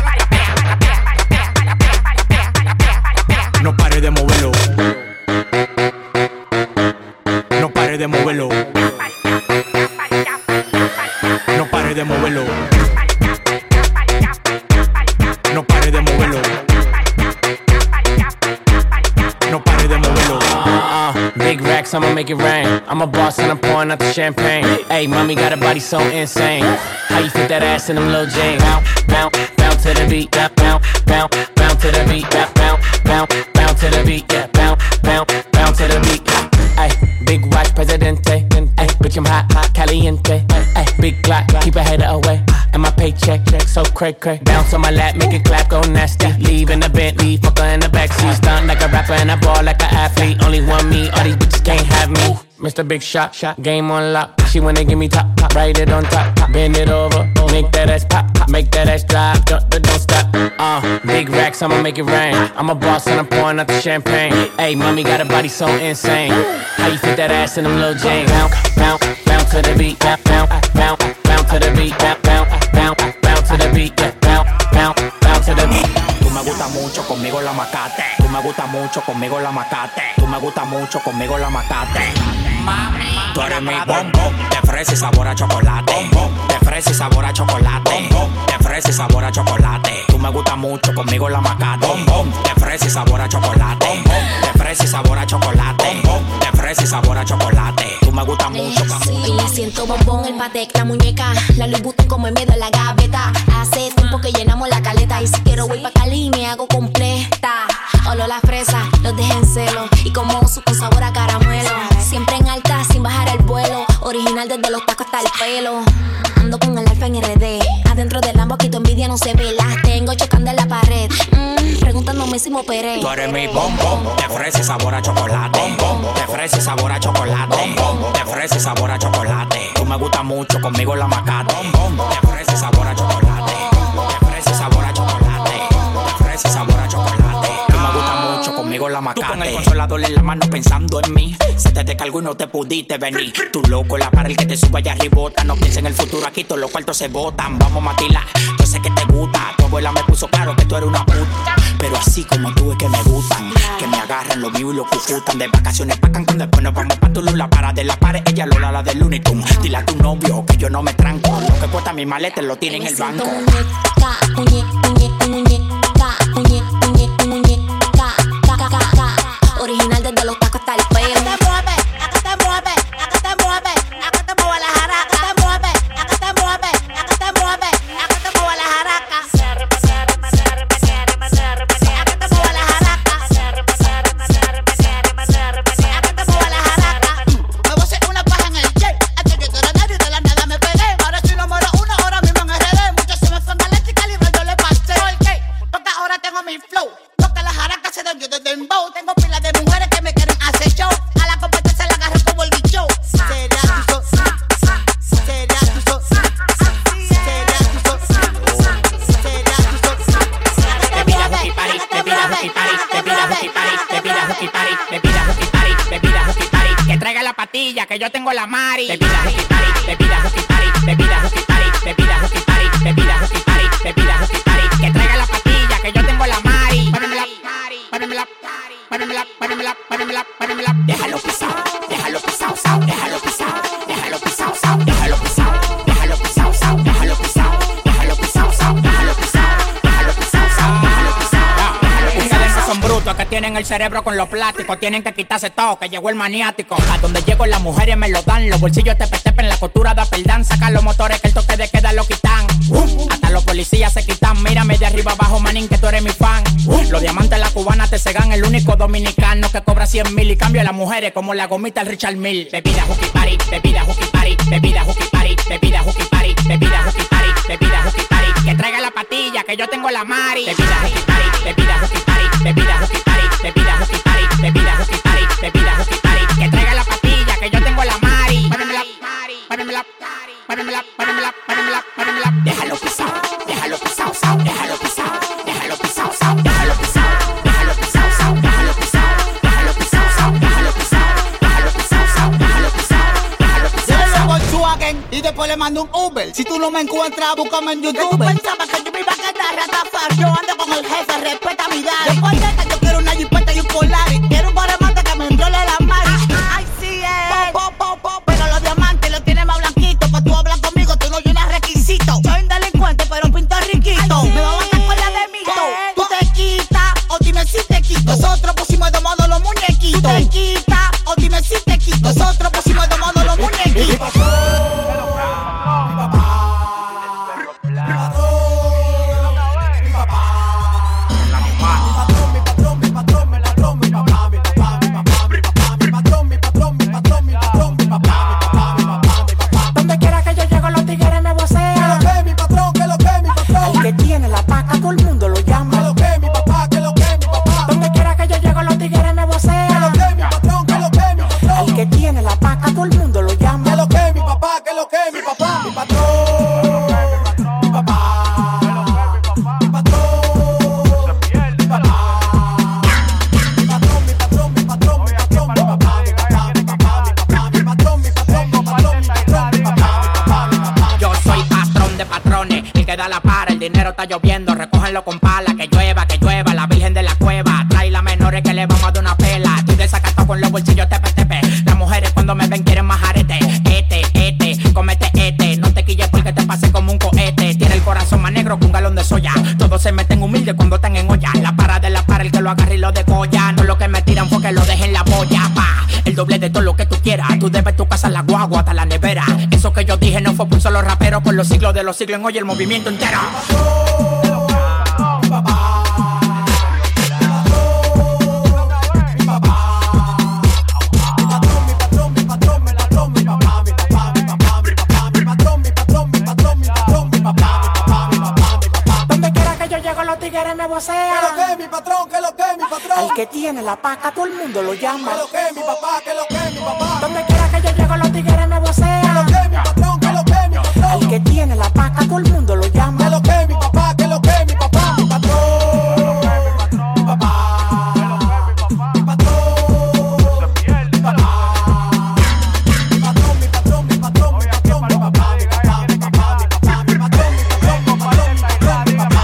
trapea, trapea. No pare de moverlo. No pare de moverlo. No pare de moverlo. No pare de moverlo. No pare de moverlo. Big racks, I'ma make it rain. I'm a boss and I'm pouring out the champagne. Hey, mommy got a body so insane. How you fit that ass in them little jeans? Bounce, bounce, bounce to the beat. Bounce, bounce, bounce to the beat. Bounce, bounce, bounce to the beat. Yeah, bounce, bounce, bounce to the beat. Ay, big watch, Presidente. Ay, bitch, I'm hot, hot, caliente. Ay, big clock, keep a hater away. And my paycheck, so cray cray. Bounce on my lap, make it clap, go nasty. Leave in the Bentley, fucker in the backseat. Stunt like a rapper and I ball like an athlete. Only one me, all these bitches can't have me. Mr. Big Shot, game on lock. She wanna give me top, right it on top, bend it over, make that ass pop, make that ass drop, don't stop. Big racks, I'ma make it rain. I'm a boss and I'm pouring out the champagne. Hey, mommy got a body so insane. How you fit that ass in them little jeans? Bounce, bounce, bounce to the beat, bounce, bounce, bounce, bounce to the beat, bounce, bounce, bounce, bounce to the beat, bounce, bounce, bounce to the beat. Tú me gusta mucho, conmigo la macate. Tú me gusta mucho, conmigo la macate. Tú me gusta mucho, conmigo la macate. Mami, tú eres mi bombón, de fresa y sabor a chocolate. De fresa y sabor a chocolate. De fresa y sabor a chocolate. Tú me gusta mucho, conmigo la macate. De fresa y sabor a chocolate. De fresa y sabor a chocolate. De fresa y sabor a chocolate. Tú me gusta mucho, sí, me siento bombón, el Patek, la muñeca. La Louis Vuitton como el miedo en la gaveta. Hace tiempo que llenamos la caleta. Y si quiero voy pa' Cali me hago completa. Olor a fresa, los dejé en celo. Y como su con sabor a caramelo. Siempre en alta, sin bajar el vuelo. Original desde los tacos hasta el pelo. Ando con el alfa en RD. Adentro del Lambo quito envidia, no se ve. Las tengo chocando en la pared. Preguntándome si me operé. Tú eres mi bombón, de fresa y sabor a chocolate. De fresa y sabor a chocolate. De fresa y sabor a chocolate. Tú me gusta mucho, conmigo la macate. De fresa y sabor a chocolate. De fresa y sabor a chocolate. De fresa y sabor a chocolate. Tú me gusta mucho, conmigo la macate. Tú con el consolador en la mano pensando en mí. Se te descargó y no te pudiste venir. Tú loco, la para el que te sube allá arribota. No pienses en el futuro, aquí todos los cuartos se botan. Vamos a matilar, yo sé que te gusta. Tu abuela me puso claro que tú eres una puta. Pero así como tú es que me gustan. Que me agarran lo mío y lo cucutan. De vacaciones pa' Cancún, después nos vamos pa' Tulum. La para de la pared, ella Lola, la del Looney Tunes. Dile a tu novio que yo no me tranco. Lo que cuesta mi maleta lo tiene en el banco. Original desde los tacos hasta el pelo. Que yo tengo la Mari. Bebida Hooky Party, bebida Hooky Party, bebida Hooky Party, bebida Hooky Party, bebida Hooky Party, bebida Hooky Party. Que traiga la patilla, que yo tengo la Mari. Párenmela, párenmela, párenmela, párenmela, párenmela, párenmela. Déjalo pisado, déjalo pisado, sao, déjalo pisado, déjalo pisado, sao, déjalo pisado, déjalo pisado, sao, déjalo pisado, déjalo pisado, sao, déjalo pisado, déjalo pisado, sao, déjalo pisado. Ustedes son brutos que tienen el cerebro con los plásticos, tienen que quitarse todo, que llegó el maniático. A donde llego las mujeres me lo dan, los bolsillos te en la costura da perdán. Sacan los motores que el toque de queda lo quitan. Hasta los policías se quitan. Mírame de arriba abajo, manín, que tú eres mi fan. Los diamantes la cubana te cegan. El único dominicano que cobra 100,000 y cambia a las mujeres como la gomita el Richard Mille. Bebida Hooky Party, bebida Hooky Party, bebida Hooky Party, bebida Hooky Party, bebida Hooky Party, bebida Hooky Party. Que traiga la patilla, que yo tengo la Mari. Bebida Hooky Party, bebida Hooky Party, bebida Hooky Party, bebida Hooky Party, bebida Hooky Party, bebida Hooky Party. Que traiga la patilla, que yo tengo la Mari. Párenmela, párenmela, párenmela, párenmela, párenmela, párenmela. Déjalo pisado, déjalo pisado, sao, déjalo pisado, déjalo pisado, sao, déjalo pisado, déjalo pisado, sao, déjalo pisado, déjalo pisado, sao, déjalo pisado, déjalo pisado, sao, déjalo pisado, déjalo pisado. Yo le Volkswagen y después le mando un Uber. Si tú no me encuentras, búscame en YouTube. Tú pensabas que yo me iba a quedar ratafar. Yo ando con el jefe, respeta mi daddy. Después de que yo quiero una jipeta y un Polaris. Quiero un baremante que me enrole la mari. Ay, sí es. Pero los diamantes los tiene más blanquitos. Pa' tú hablar conmigo, tú no llenas requisitos. Soy un delincuente, pero pinto riquito. Me va a matar con la de mito. Tú te quitas, o dime si te quito. Nosotros pusimos de modo los muñequitos. Tú te quitas, o dime si te quito. Nosotros pusimos de modo los muñequitos. dinero está lloviendo. Recógenlo con pala, que llueva, la virgen de la cueva. Trae las menores que le vamos a dar una pela. Estoy desacatado con los bolsillos tepe. Las mujeres cuando me ven quieren más arete. Comete no te quilles porque te pase como un cohete. Tiene el corazón más negro que un galón de soya. Todos se meten humildes cuando están en olla. La para de la para, el que lo agarre y lo decolla. No lo que me tiran porque lo dejen la boya, pa. El doble de todo lo que tú quieras. Tú debes tu casa, la guagua, hasta la nevera. Eso que yo dije no fue por un solo rapero. Por los siglos de los siglos en hoy el movimiento entero. Los tigres me vocean. Que lo que mi patrón, que lo que mi patrón. El que tiene la paca, todo el mundo lo llama. Que lo que mi papá, que lo que mi papá. Donde quiera que yo llego, los tigres me vocean. Que lo que mi patrón, que lo que mi patrón. El que tiene la paca, todo el mundo lo llama. Que lo que mi papá, que lo que mi papá. Mi patrón, mi papá. Mi patrón, mi papá. Mi patrón, mi patrón, mi patrón, mi patrón, mi papá, mi papá, mi papá, mi papá, mi patrón, mi patrón, mi patrón, mi patrón, mi papá.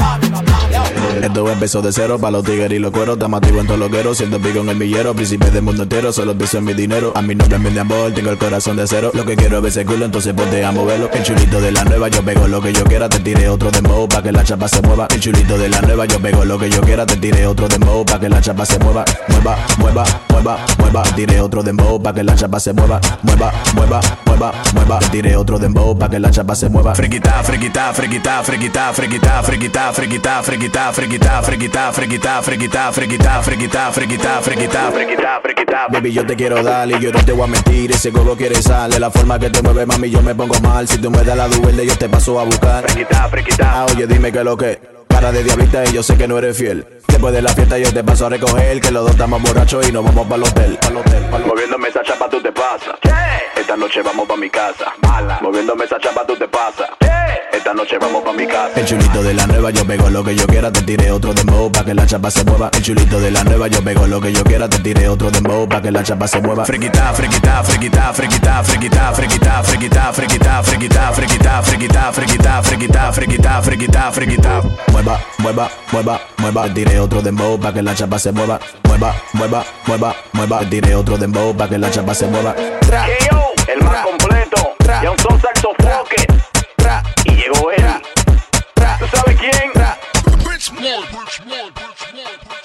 Esto empezó de cero pa' los tigres y los cueros. Estamos activos en todos los gueros, siendo pico en el millero. Príncipe del mundo entero, solo pienso en mi dinero. A mi nombre me de amor, tengo el corazón de acero. Lo que quiero es ese culo, entonces ponte a moverlo. El chulito de la nueva, yo pego lo que yo quiera. Te tiré otro dembow pa' que la chapa se mueva. El chulito de la nueva, yo pego lo que yo quiera. Te tiré otro dembow pa' que la chapa se mueva. Mueva, mueva, mueva, mueva. Te tiré otro dembow pa' que la chapa se mueva. Mueva, mueva, mueva, mueva. Te tiré otro dembow pa' que la chapa se mueva. Friquita, friquita, friquita, friquita, friquita, friquita, friquita, friquita, friquita, friquita, friquita, friquita, friquita, friquita, friquita, friquita, friquita, friquita. Baby, yo te quiero dar y yo no te voy a mentir. Ese gogo quiere sal, de la forma que te mueve, mami, yo me pongo mal. Si tú me das la duelde, yo te paso a buscar. Friquita, friquita. Oye, dime qué lo que. Cara de diablita y yo sé que no eres fiel. Después de la fiesta yo te paso a recoger, que los dos estamos borrachos y nos vamos para el hotel. Moviéndome esa chapa tú te pasas. Esta noche vamos pa' mi casa. Mala. Moviéndome esa chapa tú te pasas. Esta noche vamos pa' mi casa. El chulito de la nueva, yo pego lo que yo quiera. Te tiré otro dembow pa' que la chapa se mueva. El chulito de la nueva, yo pego lo que yo quiera. Te tiré otro dembow pa' que la chapa se mueva. Friquita, friquita, friquita, friquita, friquita, friquita, friquita, friquita, friquita, friquita, friquita, friquita, friquita, friquita, friquita, friquita. Mueva, mueva, mueva, mueva. Te tiré otro dembow pa' que la chapa se mueva. Mueva, mueva, mueva, mueva. Te tiré otro dembow pa' que la chapa se mueva. El más completo, y un son saxofoques. Y llegó él. ¿Tú sabes quién?